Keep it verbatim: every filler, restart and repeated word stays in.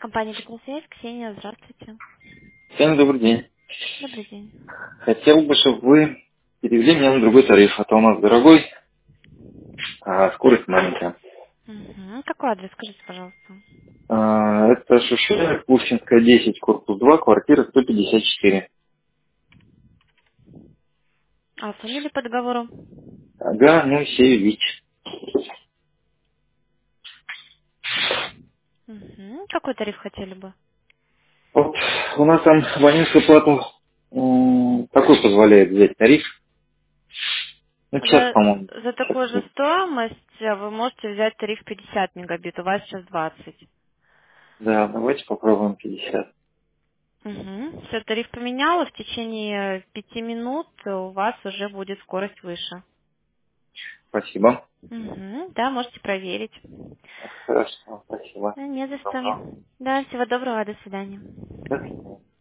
Компания «Теплосвязь», Ксения, здравствуйте. Всем добрый день. Добрый день. Хотел бы, чтобы вы перевели меня на другой тариф, а то у нас дорогой, а скорость маленькая. Угу. Какой адрес, скажите, пожалуйста. А, это Шушера, Пушкинская, десять, корпус два, квартира сто пятьдесят четыре. А фамилия по договору? Ага, Мусевич. Угу. Какой тариф хотели бы? Вот у нас там абонентскую плату м, такой позволяет взять тариф. Ну, час, За, по-моему. за такую же стоимость э, вы можете взять тариф пятьдесят мегабит, у вас сейчас двадцать. Да, давайте попробуем пятьдесят. Угу. Все, тариф поменяла, в течение пяти минут у вас уже будет скорость выше. Спасибо. Угу. Да, можете проверить. Хорошо, спасибо. Да, не за Добро. что. Да, всего доброго, до свидания. До свидания.